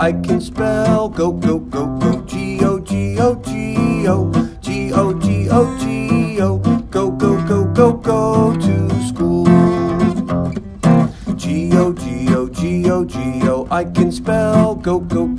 I can spell go, go, go, go. G-O, G-O, G-O. G-O, G-O, G-O. Go, go, go, go, go to school. G-O, G-O, G-O, G-O. I can spell go, go,